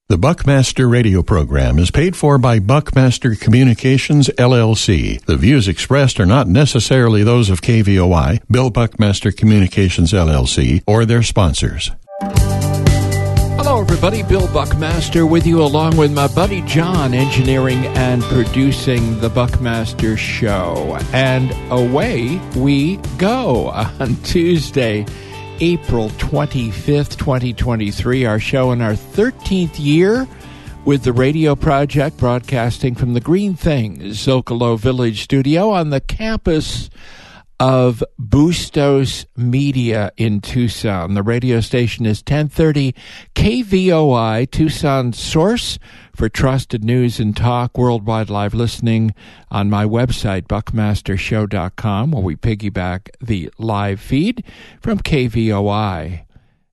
The Buckmaster radio program is paid for by Buckmaster Communications, LLC. The views expressed are not necessarily those of KVOI, Bill Buckmaster Communications, LLC, or their sponsors. Hello, everybody. Bill Buckmaster with you, along with my buddy John, engineering and producing The Buckmaster Show. And away we go on Tuesday, April 25th, 2023, our show in our 13th year with the radio project, broadcasting from the Green Things Zocalo Village studio on the campus of Bustos Media in Tucson. The radio station is 1030 KVOI, Tucson's source for trusted news and talk, worldwide live listening on my website, buckmastershow.com, where we piggyback the live feed from kvoi.com.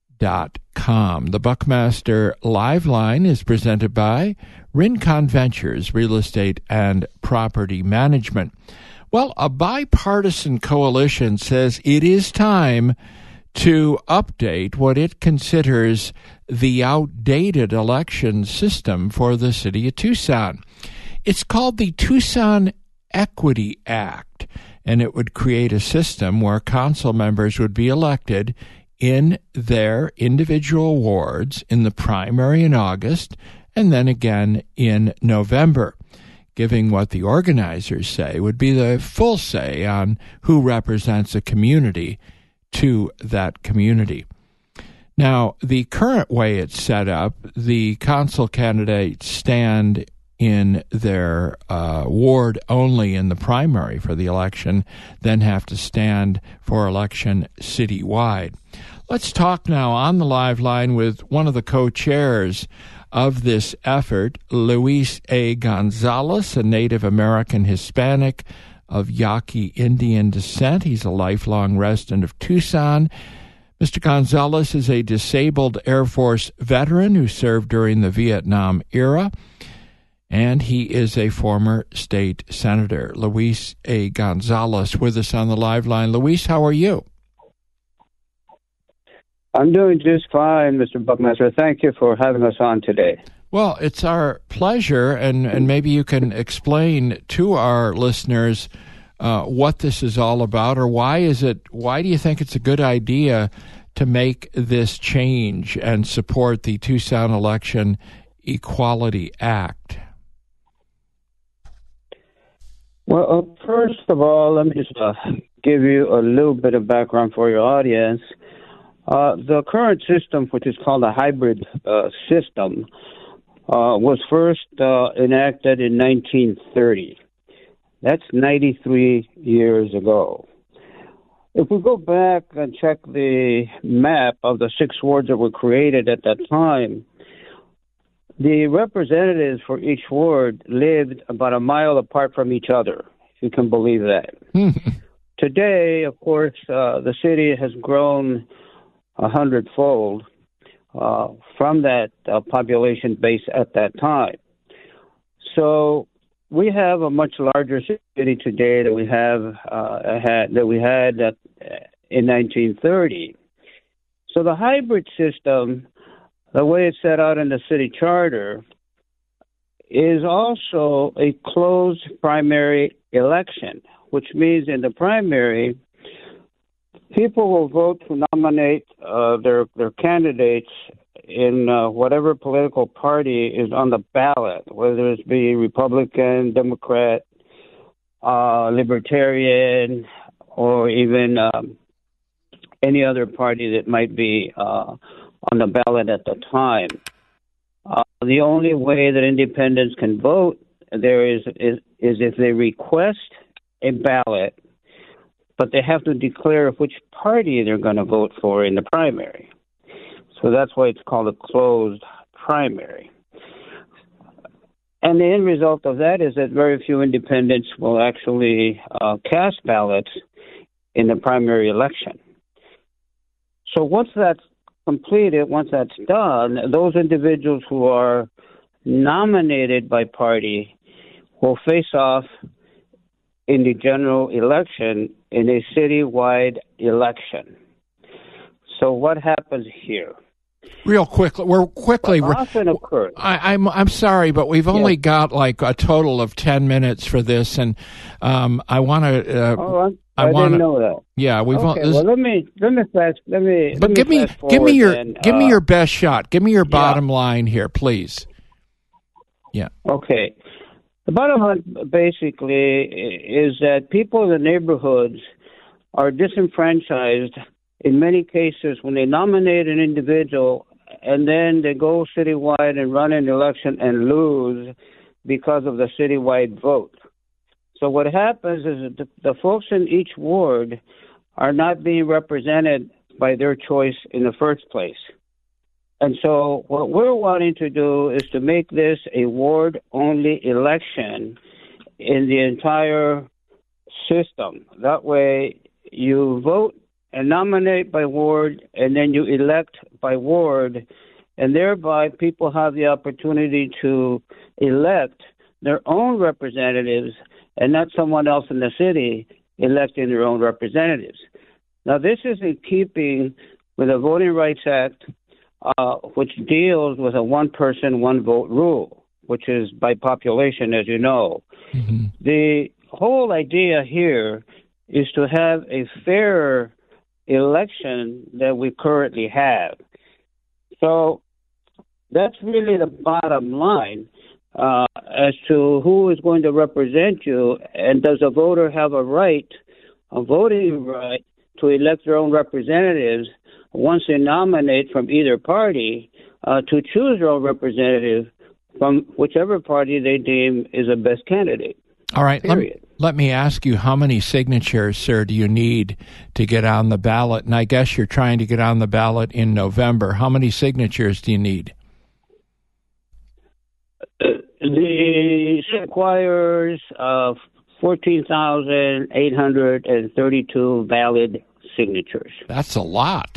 The Buckmaster Live Line is presented by Rincon Ventures, Real Estate and Property Management. Well, a bipartisan coalition says it is time to update what it considers the outdated election system for the city of Tucson. It's called the Tucson Equity Act, and it would create a system where council members would be elected in their individual wards in the primary in August and then again in November, giving what the organizers say would be the full say on who represents a community to that community. Now, the current way it's set up, the council candidates stand in their ward only in the primary for the election, then have to stand for election citywide. Let's talk now on the live line with one of the co-chairs of this effort, Luis A. Gonzalez, a Native American Hispanic of Yaqui Indian descent. He's a lifelong resident of Tucson. Mr. Gonzalez is a disabled Air Force veteran who served during the Vietnam era, and he is a former state senator. Luis A. Gonzalez with us on the live line. Luis, how are you? I'm doing just fine, Mr. Buckmaster. Thank you for having us on today. Well, it's our pleasure, and maybe you can explain to our listeners what this is all about, or why do you think it's a good idea to make this change and support the Tucson Election Equality Act? Well, first of all, let me just give you a little bit of background for your audience. The current system, which is called a hybrid system, was first enacted in 1930. That's 93 years ago. If we go back and check the map of the 6 wards that were created at that time, the representatives for each ward lived about a mile apart from each other, if you can believe that. Today, of course, the city has grown 100-fold from that population base at that time. So we have a much larger city today than we had in 1930. So the hybrid system, the way it's set out in the city charter, is also a closed primary election, which means in the primary, people will vote to nominate their candidates in whatever political party is on the ballot, whether it be Republican, Democrat, Libertarian, or even any other party that might be on the ballot at the time. The only way that independents can vote there is if they request a ballot, but they have to declare which party they're going to vote for in the primary. So that's why it's called a closed primary. And the end result of that is that very few independents will actually cast ballots in the primary election. So once that's completed, once that's done, those individuals who are nominated by party will face off in the general election in a citywide election. So what happens here? Real quickly, Often occurs. I'm sorry, but we've only got like a total of 10 minutes for this, and I want to. I didn't know that. Yeah, we've. Okay, well, let me fast. But give me your best shot. Give me your bottom line here, please. Yeah. Okay. The bottom line basically is that people in the neighborhoods are disenfranchised in many cases when they nominate an individual and then they go citywide and run an election and lose because of the citywide vote. So what happens is that the folks in each ward are not being represented by their choice in the first place. And so what we're wanting to do is to make this a ward-only election in the entire system. That way you vote and nominate by ward, and then you elect by ward, and thereby people have the opportunity to elect their own representatives and not someone else in the city electing their own representatives. Now, this is in keeping with the Voting Rights Act, which deals with a one-person, one-vote rule, which is by population, as you know. Mm-hmm. The whole idea here is to have a fairer election that we currently have. So that's really the bottom line as to who is going to represent you, and does a voter have a voting right to elect their own representatives once they nominate from either party to choose their own representative from whichever party they deem is the best candidate. All right. Let me ask you, how many signatures, sir, do you need to get on the ballot? And I guess you're trying to get on the ballot in November. How many signatures do you need? The requires 14,832 valid signatures. That's a lot.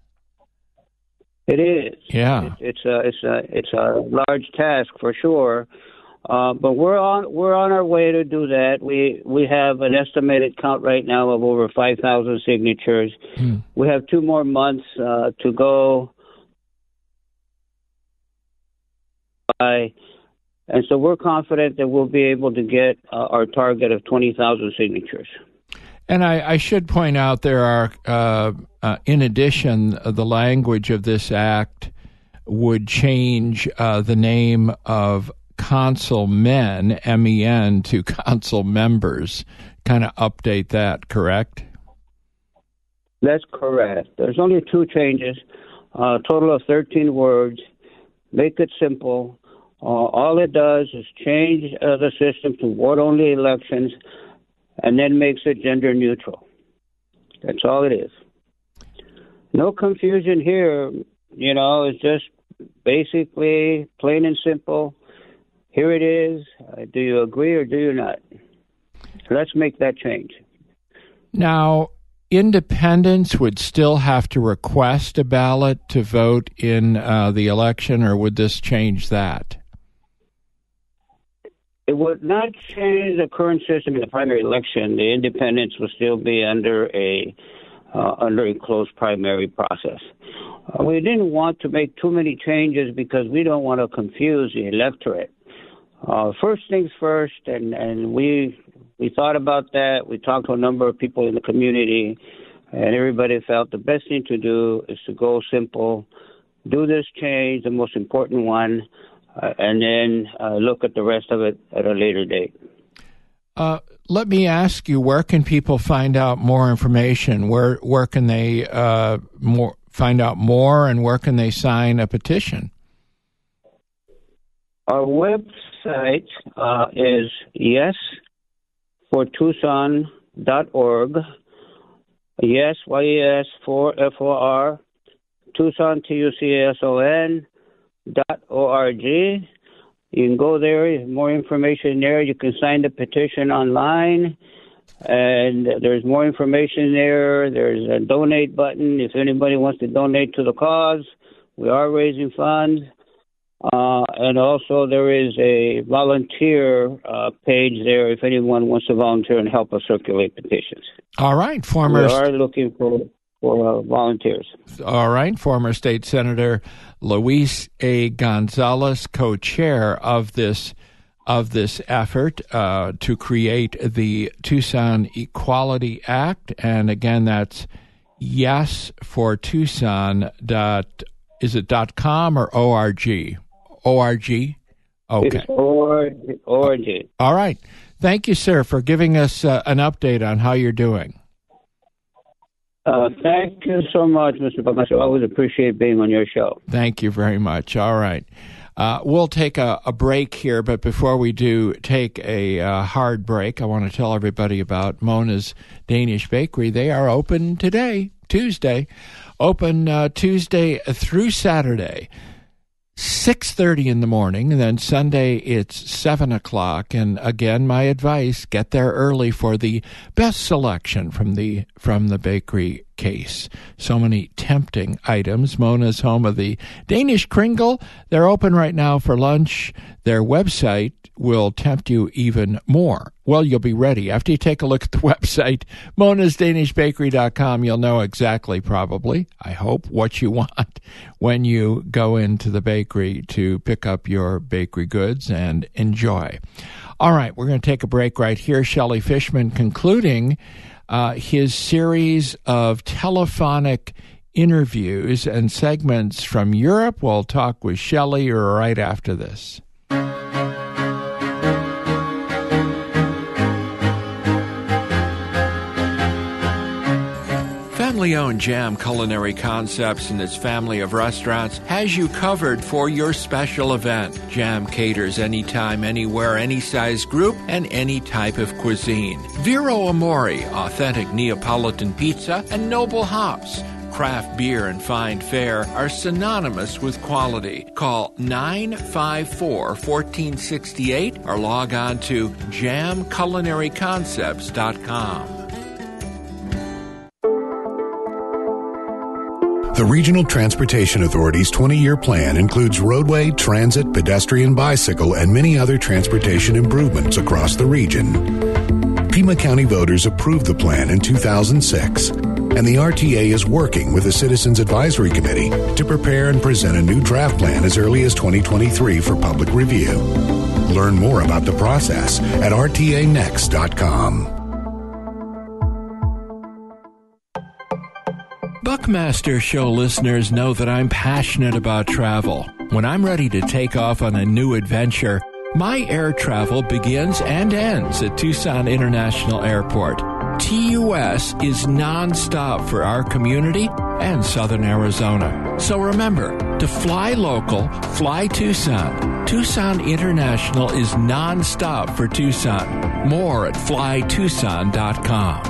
It is. Yeah. It's a large task for sure. But we're on our way to do that. We have an estimated count right now of over 5,000 signatures. We have 2 more months to go. And so we're confident that we'll be able to get our target of 20,000 signatures. And I should point out there are, in addition, the language of this act would change the name of consul men, M-E-N, to consul members, kind of update that, correct? That's correct. There's only 2 changes, a total of 13 words. Make it simple. All it does is change the system to ward-only elections and then makes it gender neutral. That's all it is. No confusion here. It's just basically plain and simple. Here it is. Do you agree or do you not? Let's make that change. Now, independents would still have to request a ballot to vote in the election, or would this change that? It would not change the current system in the primary election. The independents will still be under a closed primary process. We didn't want to make too many changes because we don't want to confuse the electorate. First things first, and we thought about that. We talked to a number of people in the community, and everybody felt the best thing to do is to go simple, do this change, the most important one, and then look at the rest of it at a later date. Let me ask you, where can people find out more information? Where can they find out more, and where can they sign a petition? Our website is yesfortucson.org. Yes, Y-E-S, for F-O-R, Tucson, Tucson.org. You can go there, more information there. You can sign the petition online, and there's more information there. There's a donate button if anybody wants to donate to the cause. We are raising funds. And also there is a volunteer page there if anyone wants to volunteer and help us circulate petitions. All right, We are looking for for volunteers. All right. Former State Senator Luis A. Gonzalez, co-chair of this effort to create the Tucson Equality Act. And again, that's yesfortucson. Is it .com or .org? .org? Okay. It's .org. All right. Thank you, sir, for giving us an update on how you're doing. Thank you so much, Mr. Buckmaster. I always appreciate being on your show. Thank you very much. All right. We'll take a break here, but before we do take a hard break, I want to tell everybody about Mona's Danish Bakery. They are open today, Tuesday. Open Tuesday through Saturday, 6:30 in the morning, and then Sunday it's 7 o'clock. And again, my advice, get there early for the best selection from the bakery case. So many tempting items. Mona's home of the Danish Kringle. They're open right now for lunch. Their website will tempt you even more. Well, you'll be ready. After you take a look at the website, monasdanishbakery.com, you'll know exactly, probably, I hope, what you want when you go into the bakery to pick up your bakery goods and enjoy. All right, we're going to take a break right here. Shelley Fishman concluding his series of telephonic interviews and segments from Europe. We'll talk with Shelley right after this. Family-owned Jam Culinary Concepts and its family of restaurants has you covered for your special event. Jam caters anytime, anywhere, any size group, and any type of cuisine. Vero Amore, authentic Neapolitan pizza, and Noble Hops. Craft beer and fine fare are synonymous with quality. Call 954-1468 or log on to jamculinaryconcepts.com. The Regional Transportation Authority's 20-year plan includes roadway, transit, pedestrian, bicycle, and many other transportation improvements across the region. Pima County voters approved the plan in 2006, and the RTA is working with the Citizens Advisory Committee to prepare and present a new draft plan as early as 2023 for public review. Learn more about the process at rtanext.com. Buckmaster Show listeners know that I'm passionate about travel. When I'm ready to take off on a new adventure, my air travel begins and ends at Tucson International Airport. TUS is nonstop for our community and Southern Arizona. So remember, to fly local, fly Tucson. Tucson International is nonstop for Tucson. More at flytucson.com.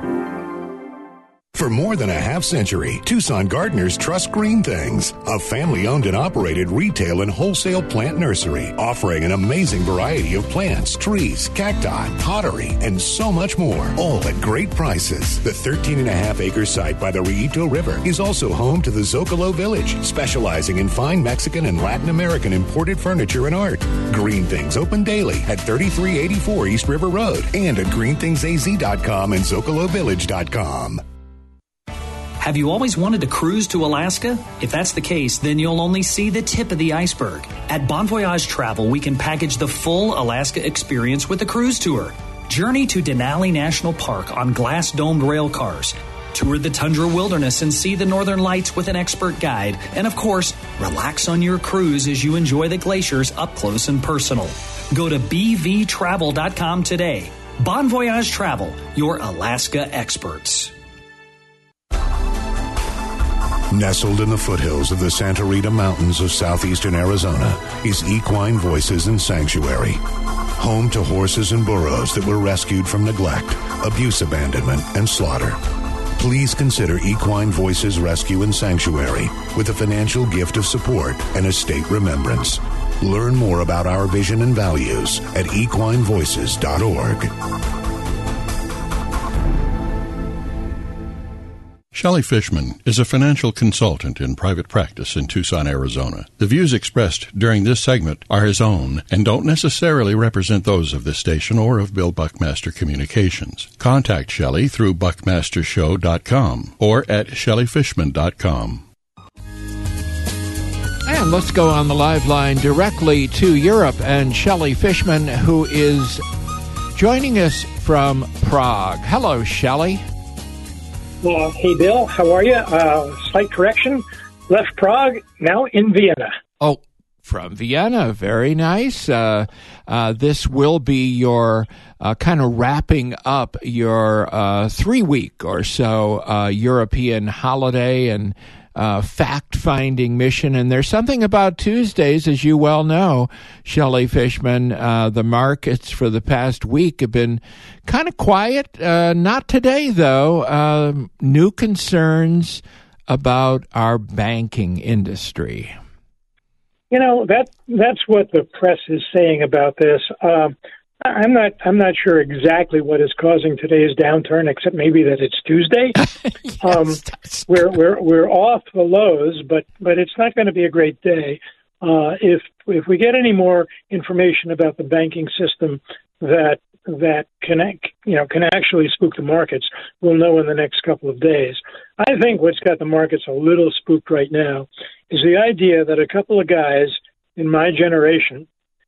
For more than a half-century, Tucson gardeners trust Green Things, a family-owned and operated retail and wholesale plant nursery, offering an amazing variety of plants, trees, cacti, pottery, and so much more, all at great prices. The 13.5-acre site by the Rillito River is also home to the Zocalo Village, specializing in fine Mexican and Latin American imported furniture and art. Green Things open daily at 3384 East River Road and at greenthingsaz.com and zocalovillage.com. Have you always wanted to cruise to Alaska? If that's the case, then you'll only see the tip of the iceberg. At Bon Voyage Travel, we can package the full Alaska experience with a cruise tour. Journey to Denali National Park on glass-domed rail cars. Tour the tundra wilderness and see the northern lights with an expert guide. And of course, relax on your cruise as you enjoy the glaciers up close and personal. Go to bvtravel.com today. Bon Voyage Travel, your Alaska experts. Nestled in the foothills of the Santa Rita Mountains of southeastern Arizona is Equine Voices and Sanctuary. Home to horses and burros that were rescued from neglect, abuse, abandonment, and slaughter. Please consider Equine Voices Rescue and Sanctuary with a financial gift of support and a state remembrance. Learn more about our vision and values at equinevoices.org. Shelley Fishman is a financial consultant in private practice in Tucson, Arizona. The views expressed during this segment are his own and don't necessarily represent those of this station or of Bill Buckmaster Communications. Contact Shelley through buckmastershow.com or at shelleyfishman.com. And let's go on the live line directly to Europe and Shelley Fishman, who is joining us from Prague. Hello, Shelley. Hey, Bill. How are you? Slight correction. Left Prague, now in Vienna. Oh, from Vienna. Very nice. This will be your kind of wrapping up your 3-week or so European holiday and fact-finding mission. And there's something about Tuesdays, as you well know, Shelley Fishman. The markets for the past week have been kind of quiet. Not today, though. New concerns about our banking industry. You know, that's what the press is saying about this. I'm not sure exactly what is causing today's downturn, except maybe that it's Tuesday. Yes, we're off the lows, but it's not going to be a great day. If we get any more information about the banking system that can actually spook the markets, we'll know in the next couple of days. I think what's got the markets a little spooked right now is the idea that a couple of guys in my generation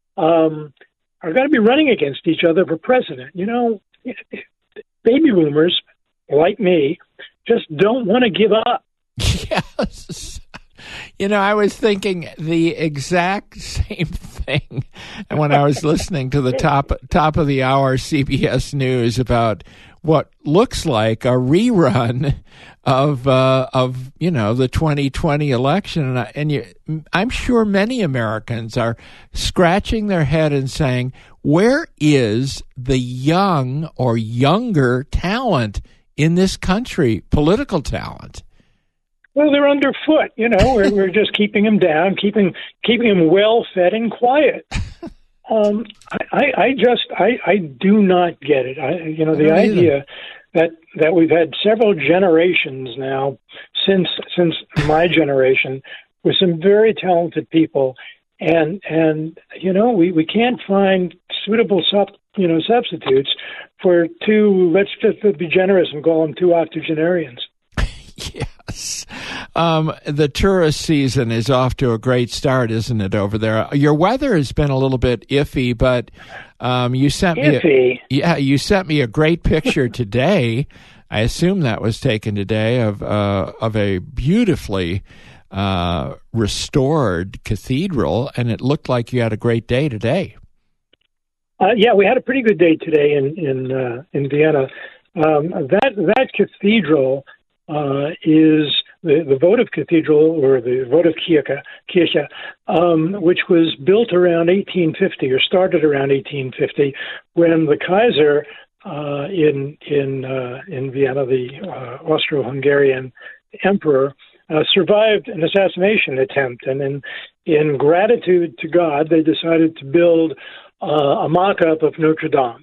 are going to be running against each other for president. You know, baby boomers like me just don't want to give up. Yes. You know, I was thinking the exact same thing when I was listening to the top of the hour CBS News about what looks like a rerun of the 2020 election, I'm sure many Americans are scratching their head and saying, where is the young or younger talent in this country, political talent? Well, they're underfoot. You know, we're just keeping them down, keeping them well fed and quiet. I do not get it. The idea that we've had several generations now since my generation with some very talented people, and we can't find suitable substitutes for two. Let's just be generous and call them two octogenarians. Yes. The tourist season is off to a great start, isn't it, over there? Your weather has been a little bit iffy, but you sent me a great picture today. I assume that was taken today of a beautifully restored cathedral, and it looked like you had a great day today. Yeah, we had a pretty good day today in Vienna. That cathedral is the votive cathedral, or the votive Kirche, which was built around 1850 or started around 1850, when the Kaiser in Vienna, the Austro-Hungarian emperor, survived an assassination attempt, and in gratitude to God, they decided to build a mock-up of Notre Dame.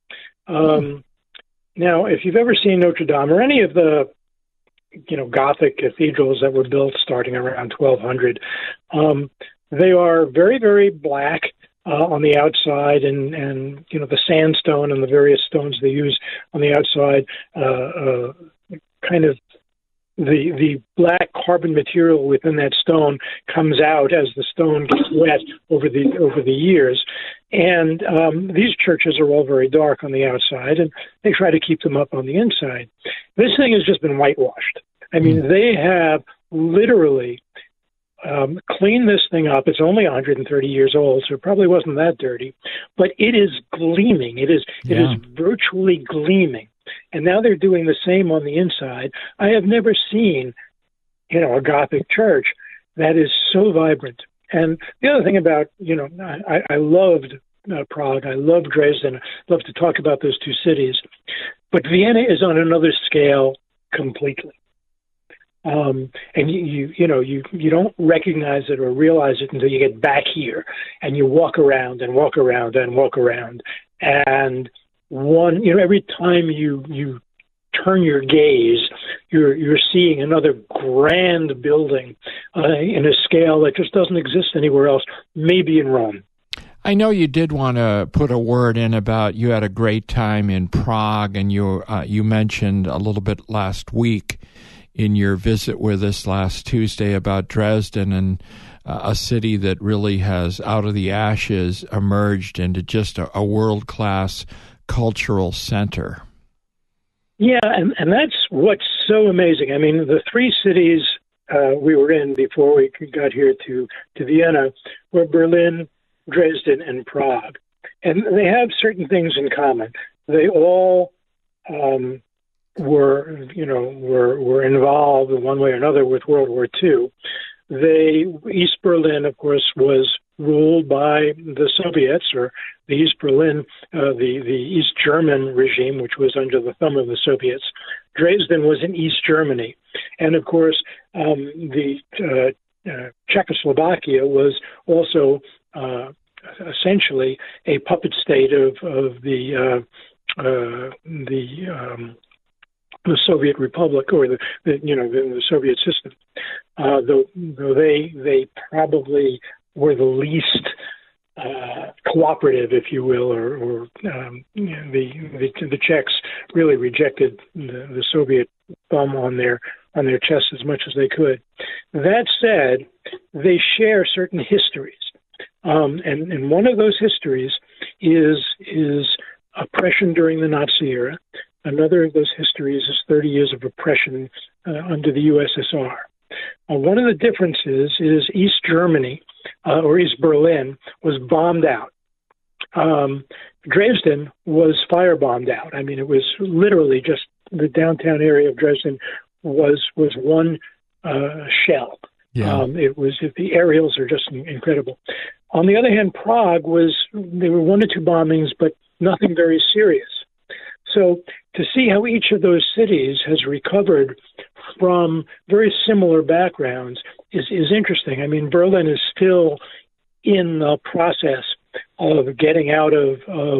Now, if you've ever seen Notre Dame or any of the Gothic cathedrals that were built starting around 1200, they are very, very black on the outside, and the sandstone and the various stones they use on the outside, kind of the black carbon material within that stone comes out as the stone gets wet over the years. And these churches are all very dark on the outside, and they try to keep them up on the inside. This thing has just been whitewashed. I mean, they have literally cleaned this thing up. It's only 130 years old, so it probably wasn't that dirty. But it is gleaming. It is virtually gleaming. And now they're doing the same on the inside. I have never seen, a Gothic church that is so vibrant. And the other thing about, I loved Prague. I loved Dresden. I love to talk about those two cities. But Vienna is on another scale completely. And you don't recognize it or realize it until you get back here and you walk around and walk around and walk around. And every time you turn your gaze, you're seeing another grand building in a scale that just doesn't exist anywhere else, maybe in Rome. I know you did want to put a word in about you had a great time in Prague, and you mentioned a little bit last week in your visit with us last Tuesday about Dresden and a city that really has, out of the ashes, emerged into just a world-class cultural center. Yeah, and that's what's so amazing. I mean, the three cities we were in before we got here to Vienna were Berlin, Dresden, and Prague. And they have certain things in common. They all were involved in one way or another with World War II. East Berlin, of course, was ruled by the Soviets, or the East Berlin, the East German regime, which was under the thumb of the Soviets. Dresden was in East Germany. And, of course, the Czechoslovakia was also essentially a puppet state of the Soviet Republic, or the Soviet system. Though they probably were the least cooperative, if you will, or the Czechs really rejected the Soviet thumb on their chests as much as they could. That said, they share certain histories. And one of those histories is oppression during the Nazi era. Another of those histories is 30 years of oppression under the USSR. One of the differences is East Germany, or East Berlin, was bombed out. Dresden was firebombed out. I mean, it was literally just the downtown area of Dresden was one shell. Yeah. The aerials are just incredible. On the other hand, Prague there were 1 or 2 bombings, but nothing very serious. So to see how each of those cities has recovered from very similar backgrounds is interesting. I mean, Berlin is still in the process of getting out of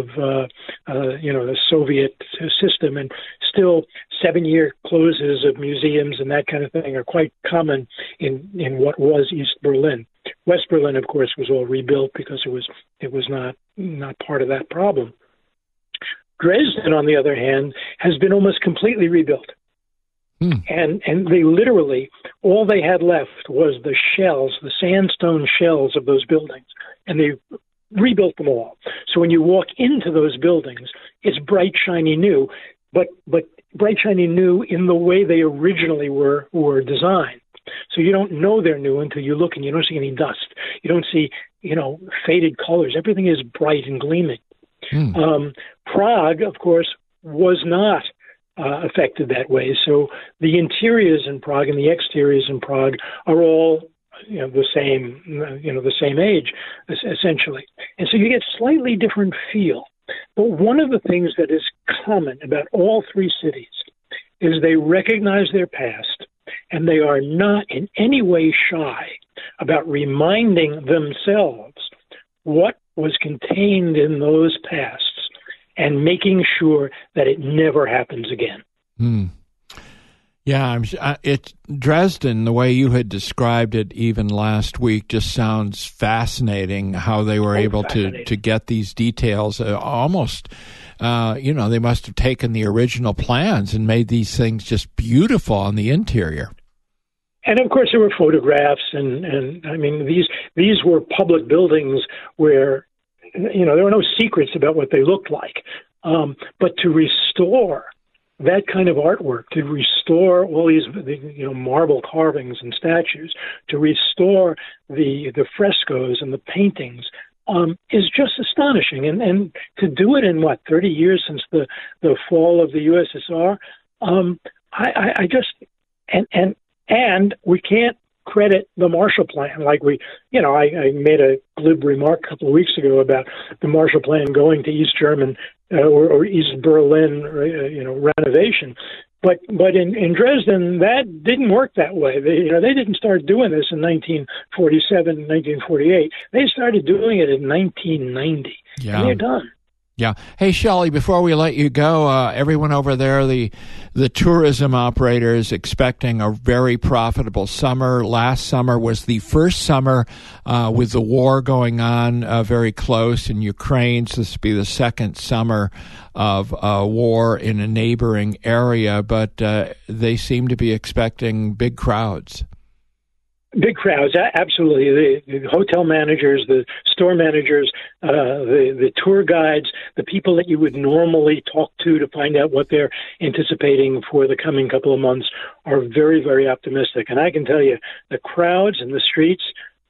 the Soviet system, and still 7-year closes of museums and that kind of thing are quite common in what was East Berlin. West Berlin, of course, was all rebuilt because it was not part of that problem. Dresden, on the other hand, has been almost completely rebuilt. And they literally, all they had left was the shells, the sandstone shells of those buildings, and they rebuilt them all. So when you walk into those buildings, it's bright, shiny new, but bright, shiny new in the way they originally were designed. So you don't know they're new until you look, and you don't see any dust. You don't see, faded colors. Everything is bright and gleaming. Prague, of course, was not affected that way. So the interiors in Prague and the exteriors in Prague are all the same age, essentially. And so you get slightly different feel. But one of the things that is common about all three cities is they recognize their past, and they are not in any way shy about reminding themselves what was contained in those pasts and making sure that it never happens again. Yeah, it's Dresden, the way you had described it even last week, just sounds fascinating how they were able to get these details. Almost, they must have taken the original plans and made these things just beautiful on the interior. And of course, there were photographs, and I mean, these were public buildings where, there were no secrets about what they looked like. But to restore that kind of artwork, to restore all these, marble carvings and statues, to restore the frescoes and the paintings, is just astonishing. And to do it in 30 years since the fall of the USSR, I just and we can't credit the Marshall Plan. Like I made a glib remark a couple of weeks ago about the Marshall Plan going to East German or East Berlin, renovation. But in Dresden, that didn't work that way. They didn't start doing this in 1947, 1948. They started doing it in 1990. Yeah. And they're done. Yeah. Hey, Shelley, before we let you go, everyone over there, the tourism operator is expecting a very profitable summer. Last summer was the first summer with the war going on very close in Ukraine. So this will be the second summer of war in a neighboring area, but they seem to be expecting big crowds. Big crowds, absolutely. The hotel managers, the store managers, the tour guides, the people that you would normally talk to find out what they're anticipating for the coming couple of months are very, very optimistic. And I can tell you, the crowds in the streets,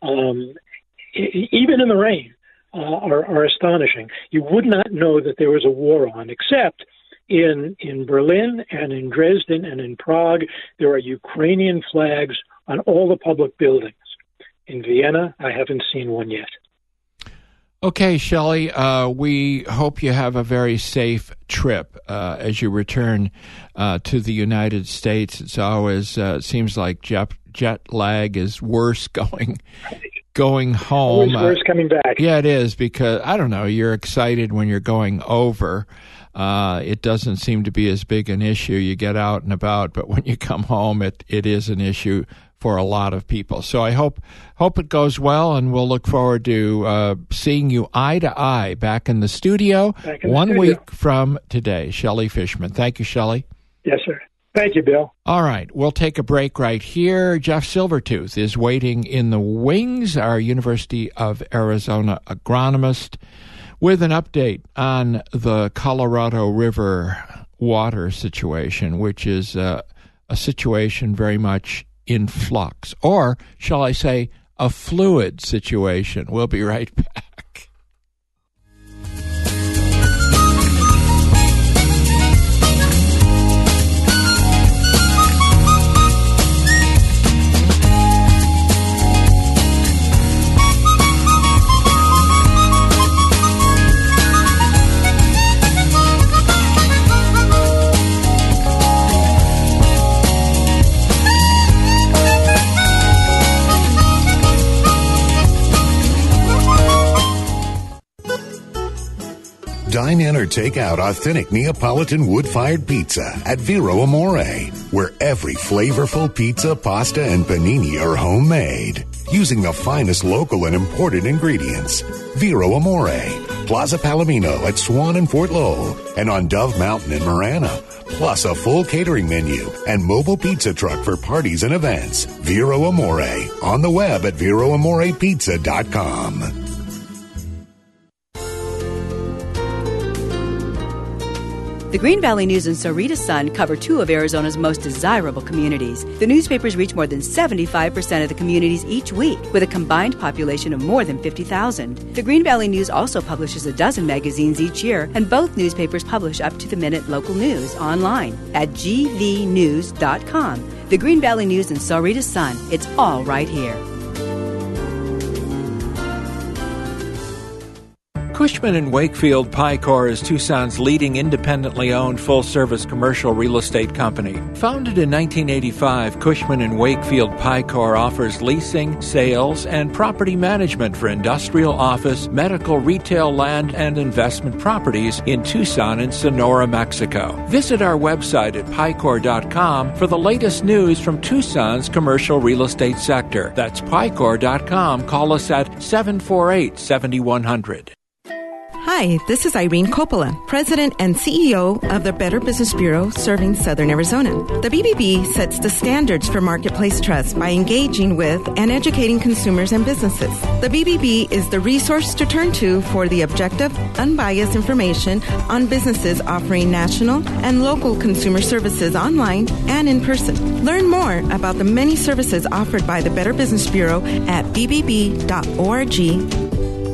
even in the rain, are astonishing. You would not know that there was a war on, except in Berlin and in Dresden and in Prague, there are Ukrainian flags on all the public buildings. In Vienna, I haven't seen one yet. Okay, Shelley, we hope you have a very safe trip as you return to the United States. It's always seems like jet lag is worse going home. Always worse coming back. Yeah, it is, because, I don't know, you're excited when you're going over. It doesn't seem to be as big an issue. You get out and about, but when you come home, it is an issue for a lot of people. So I hope it goes well, and we'll look forward to seeing you eye to eye back in the studio week from today. Shelley Fishman. Thank you, Shelley. Yes, sir. Thank you, Bill. All right, we'll take a break right here. Jeff Silvertooth is waiting in the wings, our University of Arizona agronomist, with an update on the Colorado River water situation, which is a situation very much in flux, or shall I say, a fluid situation. We'll be right back. Dine in or take out authentic Neapolitan wood-fired pizza at Vero Amore, where every flavorful pizza, pasta, and panini are homemade, using the finest local and imported ingredients. Vero Amore, Plaza Palomino at Swan and Fort Lowell, and on Dove Mountain in Marana, plus a full catering menu and mobile pizza truck for parties and events. Vero Amore, on the web at VeroAmorePizza.com. The Green Valley News and Sarita Sun cover two of Arizona's most desirable communities. The newspapers reach more than 75% of the communities each week, with a combined population of more than 50,000. The Green Valley News also publishes a dozen magazines each year, and both newspapers publish up-to-the-minute local news online at gvnews.com. The Green Valley News and Sarita Sun. It's all right here. Cushman & Wakefield Picor is Tucson's leading independently owned full-service commercial real estate company. Founded in 1985, Cushman & Wakefield Picor offers leasing, sales, and property management for industrial, office, medical, retail, land, and investment properties in Tucson and Sonora, Mexico. Visit our website at Picor.com for the latest news from Tucson's commercial real estate sector. That's Picor.com. Call us at 748-7100. Hi, this is Irene Coppola, President and CEO of the Better Business Bureau serving Southern Arizona. The BBB sets the standards for marketplace trust by engaging with and educating consumers and businesses. The BBB is the resource to turn to for the objective, unbiased information on businesses offering national and local consumer services online and in person. Learn more about the many services offered by the Better Business Bureau at bbb.org.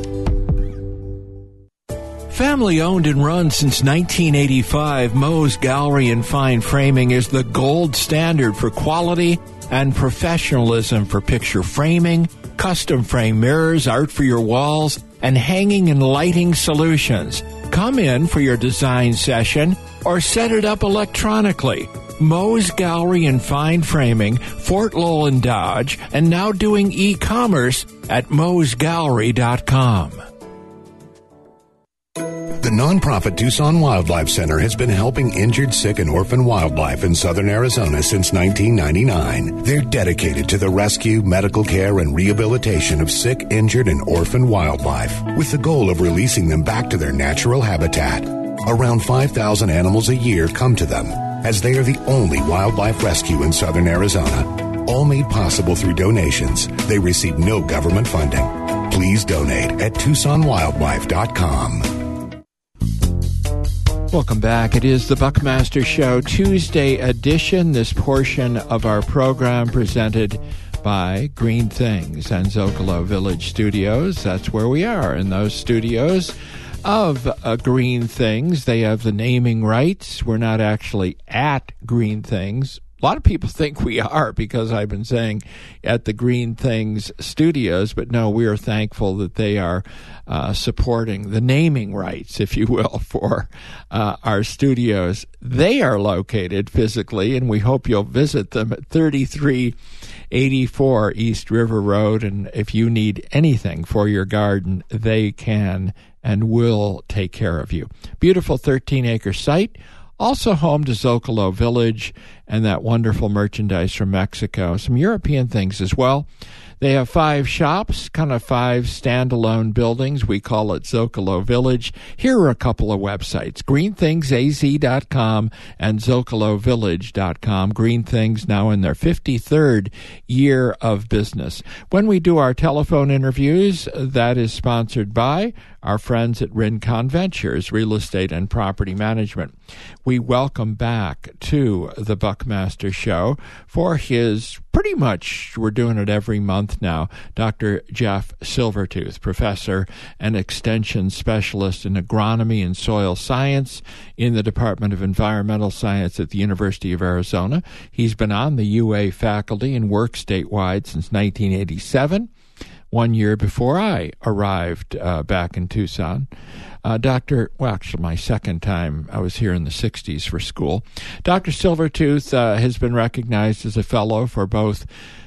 Family owned and run since 1985, Moe's Gallery and Fine Framing is the gold standard for quality and professionalism for picture framing, custom frame mirrors, art for your walls, and hanging and lighting solutions. Come in for your design session or set it up electronically. Moe's Gallery and Fine Framing, Fort Lowell and Dodge, and now doing e-commerce at moesgallery.com. The The nonprofit Tucson Wildlife Center has been helping injured, sick, and orphan wildlife in southern Arizona since 1999. They're dedicated to the rescue, medical care, and rehabilitation of sick, injured, and orphan wildlife, with the goal of releasing them back to their natural habitat. Around 5,000 animals a year come to them, as they are the only wildlife rescue in southern Arizona. All made possible through donations. They receive no government funding. Please donate at TucsonWildlife.com. Welcome back. It is the Buckmaster Show, Tuesday edition. This portion of our program presented by Green Things and Zocalo Village Studios. That's where we are, in those studios of Green Things. They have the naming rights. We're not actually at Green Things. A lot of people think we are, because I've been saying at the Green Things Studios, but no, we are thankful that they are supporting the naming rights, if you will, for our studios. They are located physically, and we hope you'll visit them at 3384 East River Road, and if you need anything for your garden, they can and will take care of you. Beautiful 13-acre site. Also home to Zocalo Village and that wonderful merchandise from Mexico. Some European things as well. They have 5 shops, kind of 5 standalone buildings. We call it Zocalo Village. Here are a couple of websites, greenthingsaz.com and zocalovillage.com. Green Things now in their 53rd year of business. When we do our telephone interviews, that is sponsored by our friends at Rincon Ventures, Real Estate and Property Management. We welcome back to the Buckmaster Show for his, pretty much, we're doing it every month now, Dr. Jeff Silvertooth, professor and extension specialist in agronomy and soil science in the Department of Environmental Science at the University of Arizona. He's been on the UA faculty and worked statewide since 1987. 1 year before I arrived back in Tucson. Actually my second time, I was here in the 60s for school. Dr. Silvertooth has been recognized as a fellow for both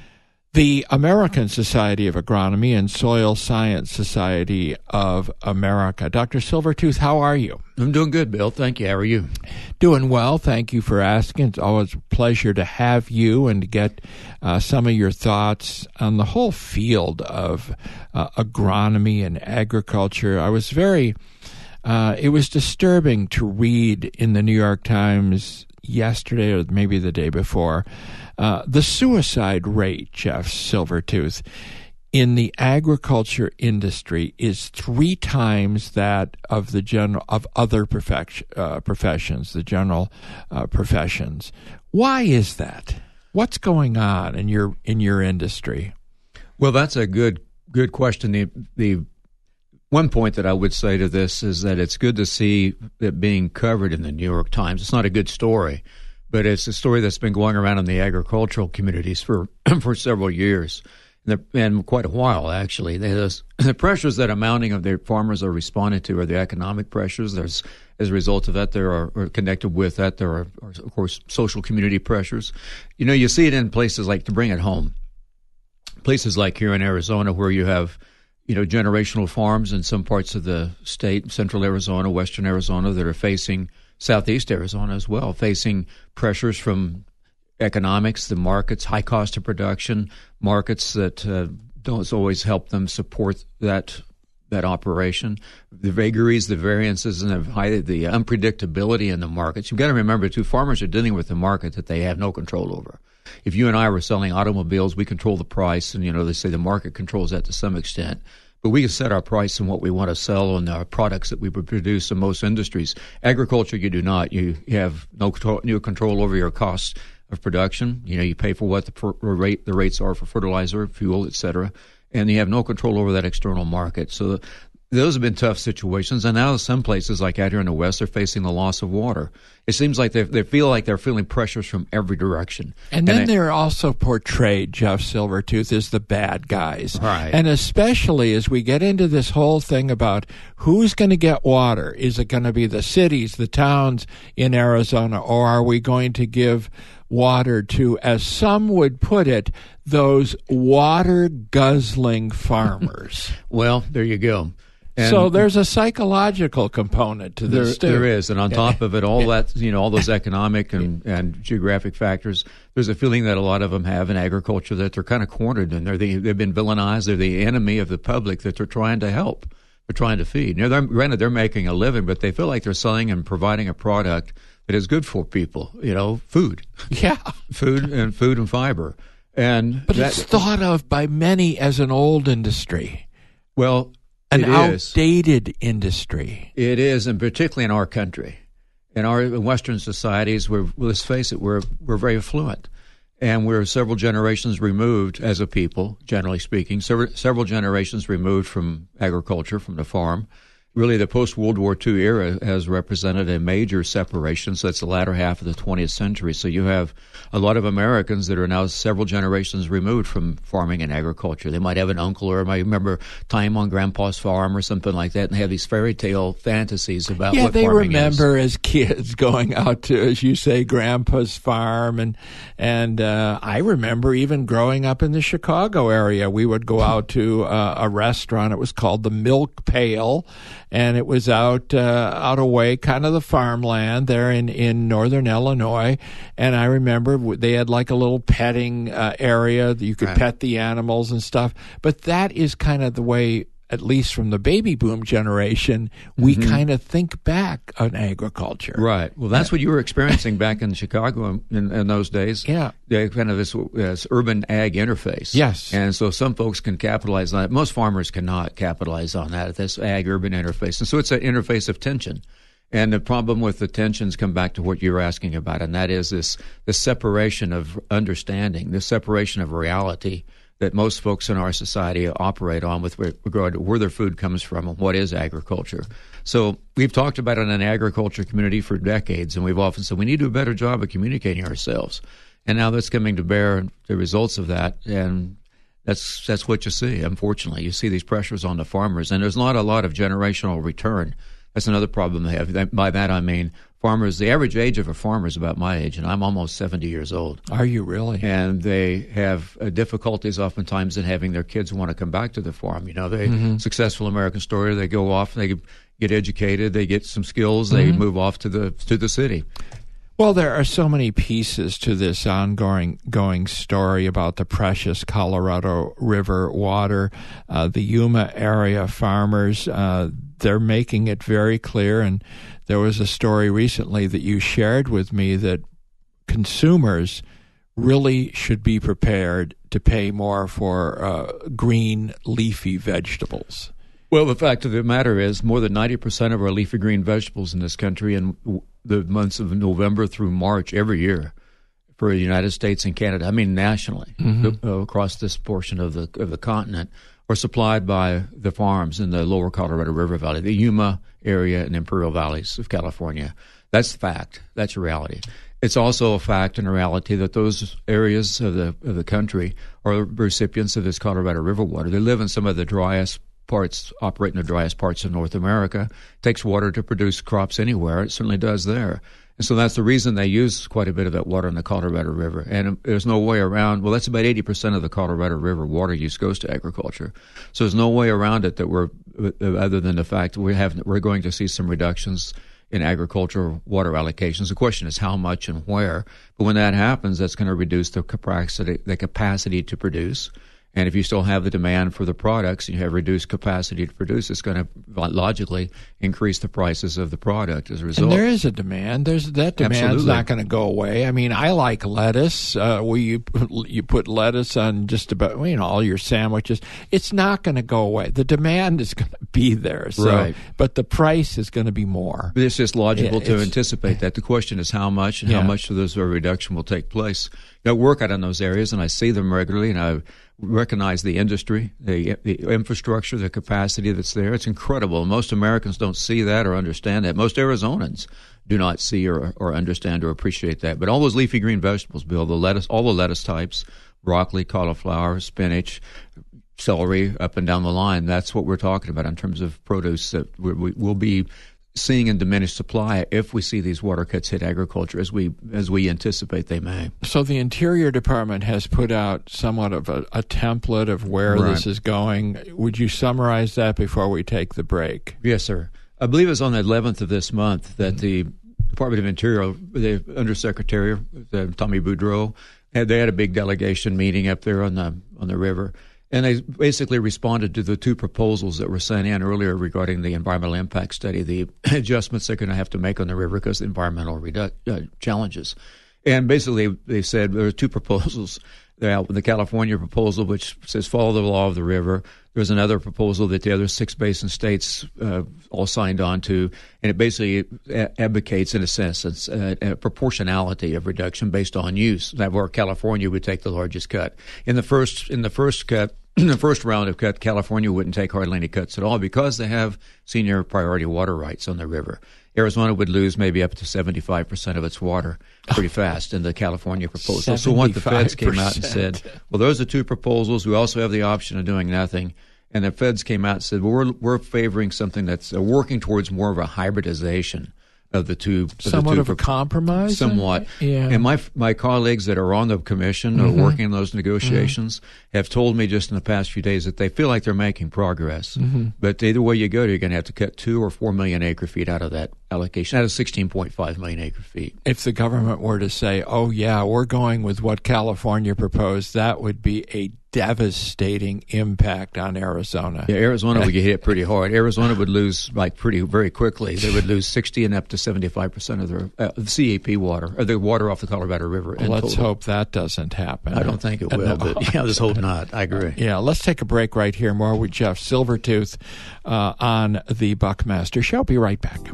the American Society of Agronomy and Soil Science Society of America. Dr. Silvertooth, how are you? I'm doing good, Bill. Thank you. How are you? Doing well. Thank you for asking. It's always a pleasure to have you and to get some of your thoughts on the whole field of agronomy and agriculture. I was it was disturbing to read in the New York Times yesterday or maybe the day before, the suicide rate, Jeff Silvertooth, in the agriculture industry is 3 times that of other professions, the general professions. Why is that? What's going on in your industry? Well, that's a good question. The one point that I would say to this is that it's good to see it being covered in the New York Times. It's not a good story, but it's a story that's been going around in the agricultural communities for several years, and quite a while, actually. The pressures that are mounting of their farmers are responding to are the economic pressures. As a result of that, there are connected with that, there are, of course, social community pressures. You see it in places like, to bring it home, places like here in Arizona where you have generational farms in some parts of the state, central Arizona, western Arizona, that are facing southeast Arizona as well, facing pressures from economics, the markets, high cost of production, markets that don't always help them support that operation, the vagaries, the variances, and the unpredictability in the markets. You've got to remember, too, farmers are dealing with a market that they have no control over. If you and I were selling automobiles, we control the price, and they say the market controls that to some extent. But we can set our price and what we want to sell and our products that we would produce in most industries. Agriculture, you do not. You have no control over your costs of production. You pay for what the rates are for fertilizer, fuel, et cetera, and you have no control over that external market. So those have been tough situations, and now some places like out here in the West are facing the loss of water. It seems like they feel like they're feeling pressures from every direction. And then they're also portrayed, Jeff Silvertooth, as the bad guys. Right. And especially as we get into this whole thing about who's going to get water. Is it going to be the cities, the towns in Arizona, or are we going to give water to, as some would put it, those water-guzzling farmers? Well, there you go. And so there's a psychological component to this too. There is, and on top of it, all that, all those economic and geographic factors, there's a feeling that a lot of them have in agriculture that they're kind of cornered and they've been villainized. They're the enemy of the public that they're trying to help. They're trying to feed. Granted, they're making a living, but they feel like they're selling and providing a product that is good for people. Food. Yeah, food and fiber. But it's thought of by many as an old industry. Well, an outdated industry. It is, and particularly in our country. In our Western societies, let's face it, we're very affluent. And we're several generations removed as a people, generally speaking, several generations removed from agriculture, from the farm. Really, the post-World War II era has represented a major separation, so that's the latter half of the 20th century. So you have a lot of Americans that are now several generations removed from farming and agriculture. They might have an uncle or might remember time on Grandpa's farm or something like that, and they have these fairy tale fantasies about what farming is. Yeah, they remember as kids going out to, as you say, Grandpa's farm, and I remember even growing up in the Chicago area, we would go out to a restaurant. It was called the Milk Pail. And it was out away, kind of the farmland there in northern Illinois. And I remember they had like a little petting area that you could pet the animals and stuff. But that is kind of the way, at least from the baby boom generation, we kind of think back on agriculture. Right. Well, that's what you were experiencing back in Chicago in those days. Yeah. They kind of this urban ag interface. Yes. And so some folks can capitalize on it. Most farmers cannot capitalize on that, this ag-urban interface. And so it's an interface of tension. And the problem with the tensions come back to what you were asking about, and that is this separation of understanding, this separation of reality that most folks in our society operate on with regard to where their food comes from and what is agriculture. So we've talked about it in an agriculture community for decades, and we've often said we need to do a better job of communicating ourselves. And now that's coming to bear the results of that, and that's what you see, unfortunately. You see these pressures on the farmers, and there's not a lot of generational return. That's another problem they have. By that I mean farmers, the average age of a farmer is about my age, and I'm almost 70 years old. Are you really? And they have difficulties oftentimes in having their kids want to come back to the farm. Successful American story, they go off, they get educated, they get some skills, they move off to the city. Well, there are so many pieces to this ongoing story about the precious Colorado River water. The Yuma area farmers, they're making it very clear, and there was a story recently that you shared with me that consumers really should be prepared to pay more for green, leafy vegetables. Well, the fact of the matter is more than 90% of our leafy green vegetables in this country in the months of November through March every year for the United States and Canada, I mean nationally, across this portion of the continent, are supplied by the farms in the lower Colorado River Valley, the Yuma area and Imperial Valleys of California. That's the fact. That's a reality. It's also a fact and a reality that those areas of the country are recipients of this Colorado River water. They live in some of the driest parts, operate in the driest parts of North America. It takes water to produce crops anywhere. It certainly does there. And so that's the reason they use quite a bit of that water in the Colorado River. And there's no way around, well, that's about 80% of the Colorado River water use goes to agriculture. So there's no way around it that other than the fact that we're going to see some reductions in agricultural water allocations. The question is how much and where. But when that happens, that's going to reduce the capacity to produce. And if you still have the demand for the products and you have reduced capacity to produce, it's going to logically increase the prices of the product as a result. And there is a demand. That demand's not going to go away. I mean, I like lettuce. You put lettuce on just about all your sandwiches. It's not going to go away. The demand is going to be there. So, right. But the price is going to be more. But it's just logical to anticipate that. The question is how much and how much of this reduction will take place. I work out in those areas, and I see them regularly, and I recognize the industry, the infrastructure, the capacity that's there. It's incredible. Most Americans don't see that or understand that. Most Arizonans do not see or understand or appreciate that. But all those leafy green vegetables, Bill, all the lettuce types, broccoli, cauliflower, spinach, celery, up and down the line, that's what we're talking about in terms of produce that will be seeing a diminished supply if we see these water cuts hit agriculture as we anticipate they may. So the Interior Department has put out somewhat of a template of where this is going. Would you summarize that before we take the break? Yes, sir. I believe it's on the 11th of this month that the Department of Interior, the Undersecretary, Tommy Boudreau, they had a big delegation meeting up there on the river. And they basically responded to the two proposals that were sent in earlier regarding the environmental impact study, the adjustments they're going to have to make on the river because of the environmental challenges. And basically they said there are two proposals. The California proposal, which says follow the law of the river. There's another proposal that the other 6 basin states all signed on to, and it basically advocates, in a sense, a proportionality of reduction based on use. That where California would take the largest cut. In the first round of cut, California wouldn't take hardly any cuts at all because they have senior priority water rights on the river. Arizona would lose maybe up to 75% of its water pretty fast in the California proposal. 75%. So once the feds came out and said, well, those are two proposals. We also have the option of doing nothing. And the feds came out and said, well, we're favoring something that's working towards more of a hybridization of the two. Somewhat of a compromise? Somewhat. Yeah. And my colleagues that are on the commission or working in those negotiations have told me just in the past few days that they feel like they're making progress. But either way you go, you're going to have to cut 2 or 4 million acre feet out of that allocation, out of 16.5 million acre feet. If the government were to say, oh, yeah, we're going with what California proposed, that would be a devastating impact on Arizona. Yeah, Arizona would get hit pretty hard. Arizona would lose very quickly. They would lose 60 and up to 75% of their CAP water, or the water off the Colorado River. Let's hope that doesn't happen. I don't think it will, but let's hope not. I agree. Yeah, let's take a break right here. More with Jeff Silvertooth on the Buckmaster Show. Be right back.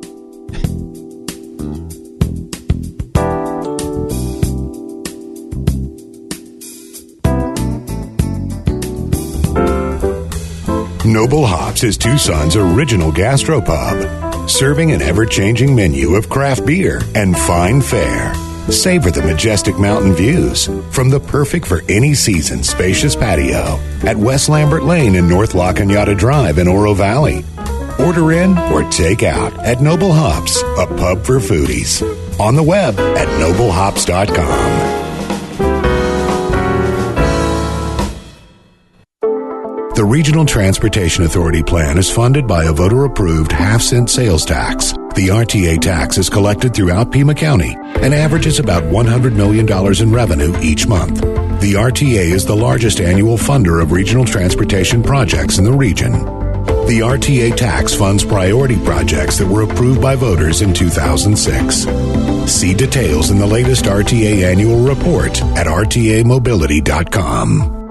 Noble Hops is Tucson's original gastropub, serving an ever-changing menu of craft beer and fine fare. Savor the majestic mountain views from the perfect for any season spacious patio at West Lambert Lane and North La Cañada Drive in Oro Valley. Order in or take out at Noble Hops, a pub for foodies. On the web at noblehops.com. The Regional Transportation Authority plan is funded by a voter-approved half-cent sales tax. The RTA tax is collected throughout Pima County and averages about $100 million in revenue each month. The RTA is the largest annual funder of regional transportation projects in the region. The RTA tax funds priority projects that were approved by voters in 2006. See details in the latest RTA annual report at rtamobility.com.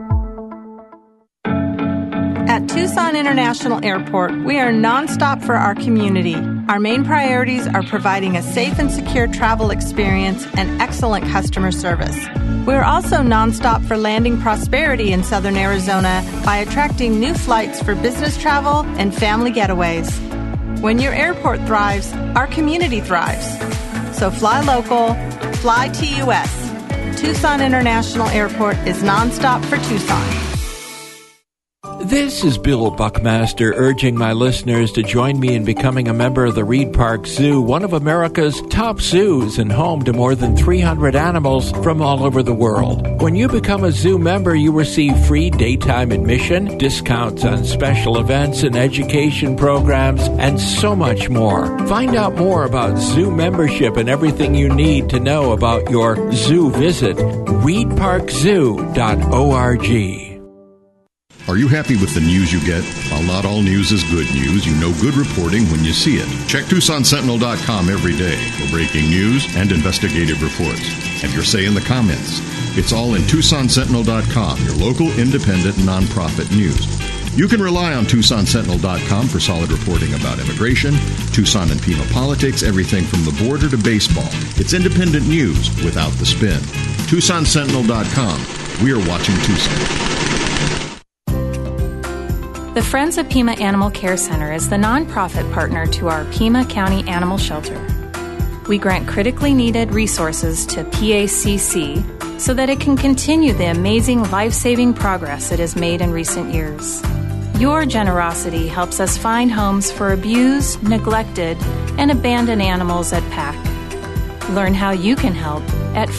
At Tucson International Airport, we are nonstop for our community. Our main priorities are providing a safe and secure travel experience and excellent customer service. We are also nonstop for landing prosperity in Southern Arizona by attracting new flights for business travel and family getaways. When your airport thrives, our community thrives. So fly local, fly TUS. Tucson International Airport is nonstop for Tucson. This is Bill Buckmaster urging my listeners to join me in becoming a member of the Reed Park Zoo, one of America's top zoos and home to more than 300 animals from all over the world. When you become a zoo member, you receive free daytime admission, discounts on special events and education programs, and so much more. Find out more about zoo membership and everything you need to know about your zoo visit. reedparkzoo.org. Are you happy with the news you get? While not all news is good news, you know good reporting when you see it. Check TucsonSentinel.com every day for breaking news and investigative reports. Have your say in the comments. It's all in TucsonSentinel.com, your local independent nonprofit news. You can rely on TucsonSentinel.com for solid reporting about immigration, Tucson and Pima politics, everything from the border to baseball. It's independent news without the spin. TucsonSentinel.com. We are watching Tucson. The Friends of Pima Animal Care Center is the nonprofit partner to our Pima County Animal Shelter. We grant critically needed resources to PACC so that it can continue the amazing life-saving progress it has made in recent years. Your generosity helps us find homes for abused, neglected, and abandoned animals at PAC. Learn how you can help at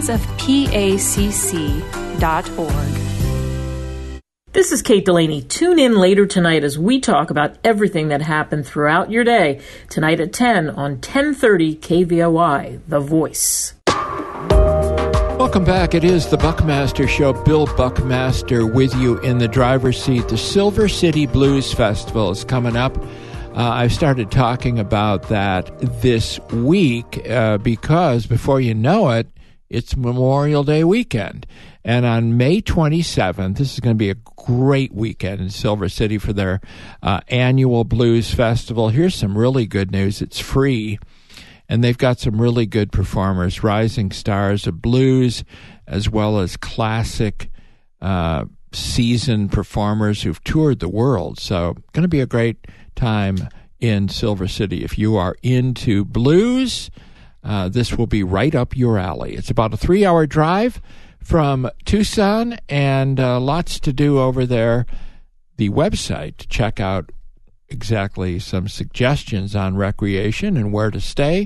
friendsofpacc.org. This is Kate Delaney. Tune in later tonight as we talk about everything that happened throughout your day. Tonight at 10 on 1030 KVOI, The Voice. Welcome back. It is the Buckmaster Show. Bill Buckmaster with you in the driver's seat. The Silver City Blues Festival is coming up. I've started talking about that this week because before you know it, it's Memorial Day weekend. And on May 27th, this is going to be a great weekend in Silver City for their annual Blues Festival. Here's some really good news. It's free. And they've got some really good performers, rising stars of blues, as well as classic seasoned performers who've toured the world. So going to be a great time in Silver City. If you are into blues, this will be right up your alley. It's about a 3-hour drive from Tucson and lots to do over there. The website to check out exactly some suggestions on recreation and where to stay,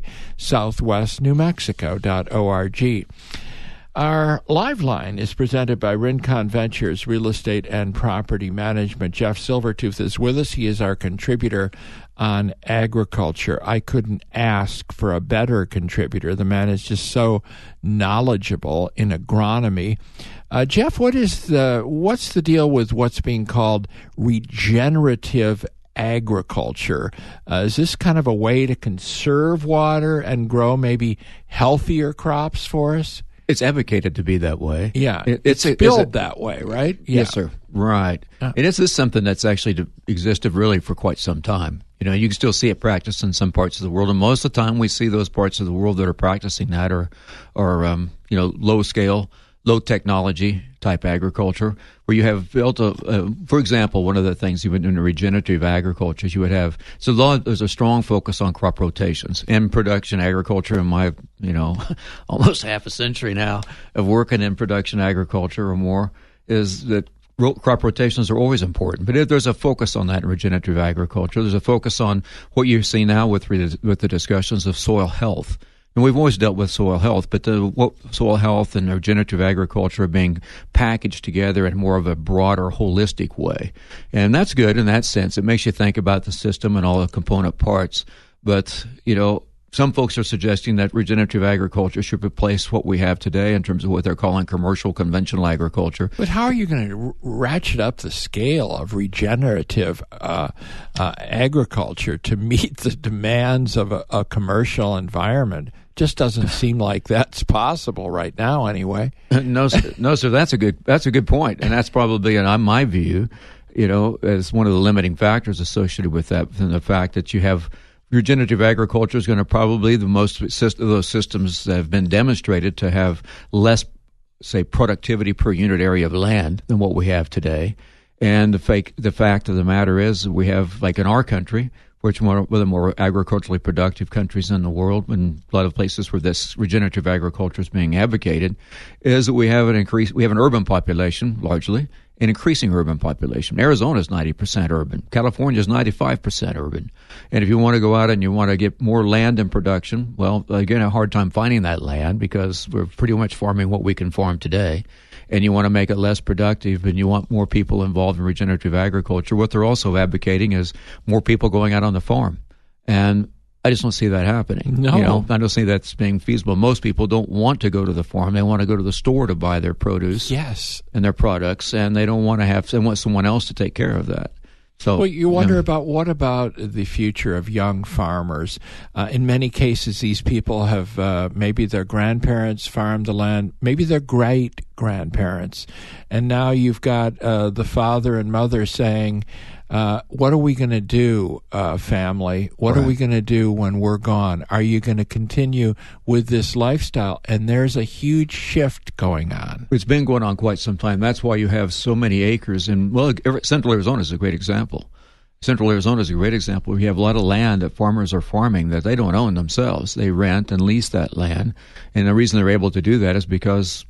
southwestnewmexico.org. Our live line is presented by Rincon Ventures Real Estate and Property Management. Jeff Silvertooth is with us. He is our contributor on agriculture. I couldn't ask for a better contributor. The man is just so knowledgeable in agronomy. Jeff, what's the deal with what's being called regenerative agriculture? Is this kind of a way to conserve water and grow maybe healthier crops for us? It's advocated to be that way. Yeah, it's billed that way, right? Yeah. Yes, sir. Right. And this is something that's actually existed really for quite some time. You know, you can still see it practiced in some parts of the world, and most of the time we see those parts of the world that are practicing that are low scale, low technology type agriculture, where you have built for example, one of the things you would do in regenerative agriculture is you would have, there's a strong focus on crop rotations. In production agriculture, in my, almost half a century now of working in production agriculture or more, is that crop rotations are always important. But if there's a focus on that in regenerative agriculture, there's a focus on what you see now with the discussions of soil health. And we've always dealt with soil health, but soil health and regenerative agriculture are being packaged together in more of a broader, holistic way. And that's good in that sense. It makes you think about the system and all the component parts. But, some folks are suggesting that regenerative agriculture should replace what we have today in terms of what they're calling commercial conventional agriculture. But how are you going to ratchet up the scale of regenerative agriculture to meet the demands of a commercial environment? Just doesn't seem like that's possible right now, anyway. No, sir. That's a good point, and that's probably, in my view, as one of the limiting factors associated with that, and the fact that you have. Regenerative agriculture is going to probably most of those systems that have been demonstrated to have less, say, productivity per unit area of land than what we have today. And the fact of the matter is we have, like in our country, which one of the more agriculturally productive countries in the world, and a lot of places where this regenerative agriculture is being advocated, is that we have an urban population largely, an increasing urban population. Arizona is 90% urban. California is 95% urban. And if you want to go out and you want to get more land in production, well, again, a hard time finding that land because we're pretty much farming what we can farm today. And you want to make it less productive and you want more people involved in regenerative agriculture. What they're also advocating is more people going out on the farm. And I just don't see that happening. No. I don't see that's being feasible. Most people don't want to go to the farm. They want to go to the store to buy their produce and their products, and they don't want to they want someone else to take care of that. So, well, you wonder what about the future of young farmers? In many cases, these people have maybe their grandparents farmed the land, maybe their great-grandparents, and now you've got the father and mother saying, what are we going to do, family? What are we going to do when we're gone? Are you going to continue with this lifestyle? And there's a huge shift going on. It's been going on quite some time. That's why you have so many acres. And, Central Arizona is a great example. Central Arizona is a great example where you have a lot of land that farmers are farming that they don't own themselves. They rent and lease that land. And the reason they're able to do that is because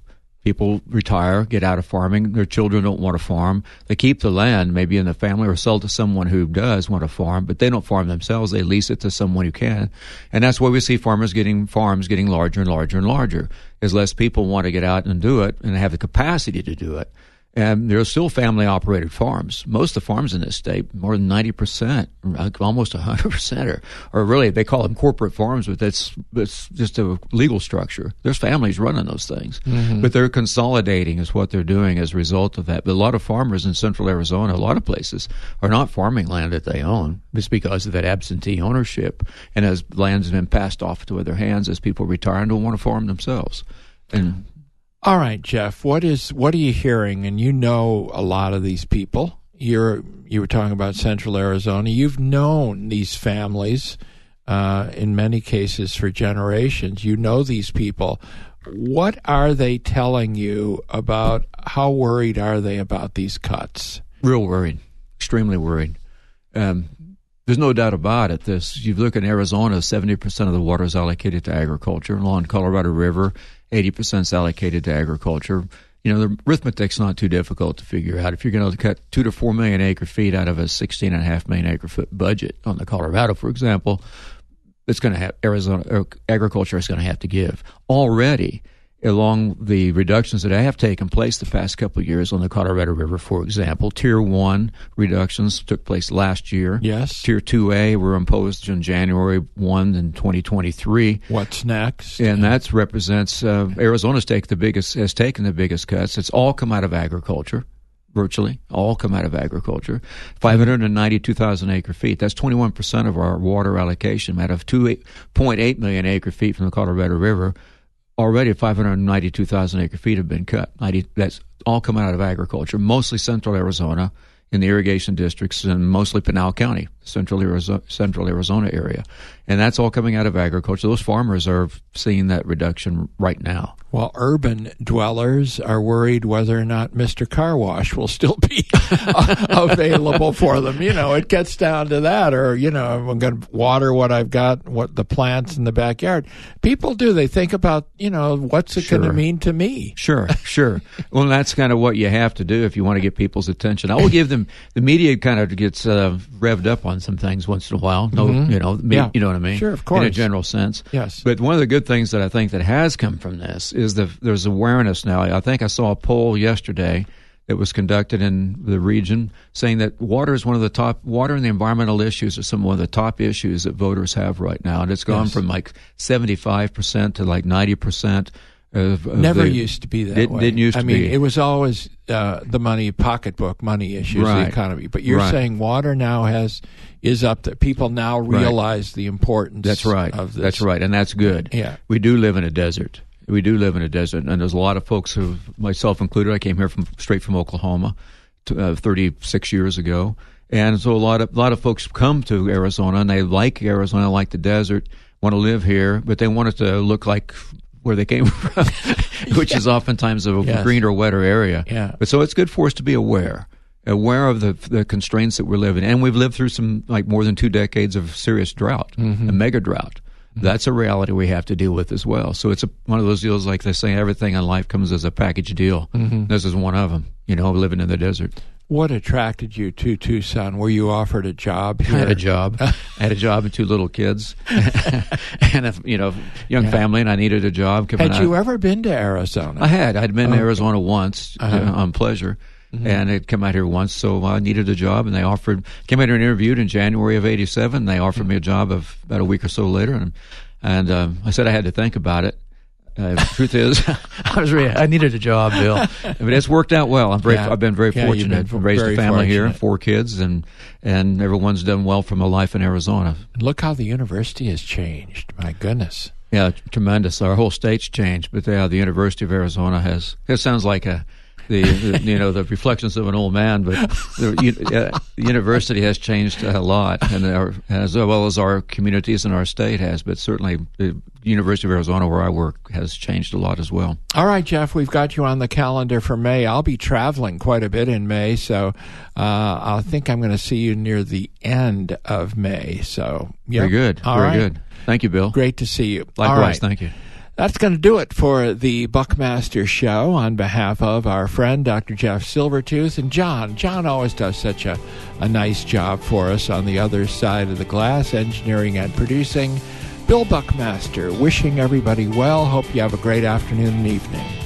People retire, get out of farming. Their children don't want to farm. They keep the land, maybe in the family, or sell to someone who does want to farm, but they don't farm themselves. They lease it to someone who can. And that's why we see farms getting larger and larger and larger, as less people want to get out and do it and have the capacity to do it. And there are still family-operated farms. Most of the farms in this state, more than 90%, almost 100%, are really, they call them corporate farms, but that's just a legal structure. There's families running those things. Mm-hmm. But they're consolidating is what they're doing as a result of that. But a lot of farmers in central Arizona, a lot of places, are not farming land that they own just because of that absentee ownership. And as land's been passed off to other hands as people retire and don't want to farm themselves. And all right, Jeff, what are you hearing? And you know a lot of these people. You were talking about Central Arizona. You've known these families in many cases for generations. You know these people. What are they telling you about how worried are they about these cuts? Real worried, extremely worried. There's no doubt about it. You look in Arizona, 70% of the water is allocated to agriculture. Along Colorado River, 80% is allocated to agriculture. You know, the arithmetic's not too difficult to figure out. If you're going to cut 2 to 4 million acre feet out of a 16.5 million acre foot budget on the Colorado, for example, it's going to have agriculture is going to have to give. Already, along the reductions that have taken place the past couple of years on the Colorado River, for example, Tier 1 reductions took place last year. Yes. Tier 2A were imposed on January 1 in 2023. What's next? And that represents Arizona's has taken the biggest cuts. It's all come out of agriculture. Virtually all come out of agriculture. 592,000 acre feet. That's 21% of our water allocation out of 2.8 million acre feet from the Colorado River. Already 592,000 acre feet have been cut. That's all come out of agriculture, mostly central Arizona in the irrigation districts and mostly Pinal County, central Arizona area. And that's all coming out of agriculture. Those farmers are seeing that reduction right now. Well, urban dwellers are worried whether or not Mr. Car Wash will still be available for them. You know, it gets down to that. Or, you know, I'm going to water what I've got, what the plants in the backyard. People do. They think about, you know, what's it going to mean to me? Sure. Well, that's kind of what you have to do if you want to get people's attention. I will give them, the media kind of gets revved up on some things once in a while. No, you know, you know what I mean? Sure, of course. In a general sense. Yes. But one of the good things that I think that has come from this is there's awareness now. I think I saw a poll yesterday that was conducted in the region saying that water and the environmental issues are some of the top issues that voters have right now. And it's gone from like 75% to like 90%. Never used to be that way. Didn't used to be. I mean, it was always the pocketbook money issues, the economy. But you're saying water now is up there. People now realize the importance of this. That's right, and that's good. Yeah. We do live in a desert. And there's a lot of folks who, myself included, I came here straight from Oklahoma 36 years ago. And so a lot of folks come to Arizona, and they like Arizona, like the desert, want to live here, but they want it to look like where they came from, which is oftentimes a greener, wetter area. Yeah. But so it's good for us to be aware of the constraints that we're living in. And we've lived through some, like more than 2 decades of serious drought, a mega drought. That's a reality we have to deal with as well. So it's one of those deals, like they say, everything in life comes as a package deal. This is one of them, you know, living in the desert. What attracted you to Tucson? Were you offered a job here? I had a job. I had a job and 2 little kids and a young family, and I needed a job. Had you ever been to Arizona? I had. I'd been to Arizona once on pleasure. And I'd come out here once, so I needed a job, and they came out here and interviewed in January of '87. They offered me a job about a week or so later, and I said I had to think about it. The truth is, I needed a job, Bill. But it's worked out well. I've been very fortunate. Raised a family here, 4 kids, and everyone's done well from a life in Arizona. Look how the university has changed. My goodness. Yeah, tremendous. Our whole state's changed, but the University of Arizona it sounds like the reflections of an old man, but the university has changed a lot, and as well as our communities and our state has. But certainly, the University of Arizona, where I work, has changed a lot as well. All right, Jeff, we've got you on the calendar for May. I'll be traveling quite a bit in May, so I think I'm going to see you near the end of May. So, Very good. Very good. Thank you, Bill. Great to see you. Likewise. All right. Thank you. That's going to do it for the Buckmaster Show. On behalf of our friend, Dr. Jeff Silvertooth, and John. John always does such a nice job for us on the other side of the glass, engineering and producing. Bill Buckmaster, wishing everybody well. Hope you have a great afternoon and evening.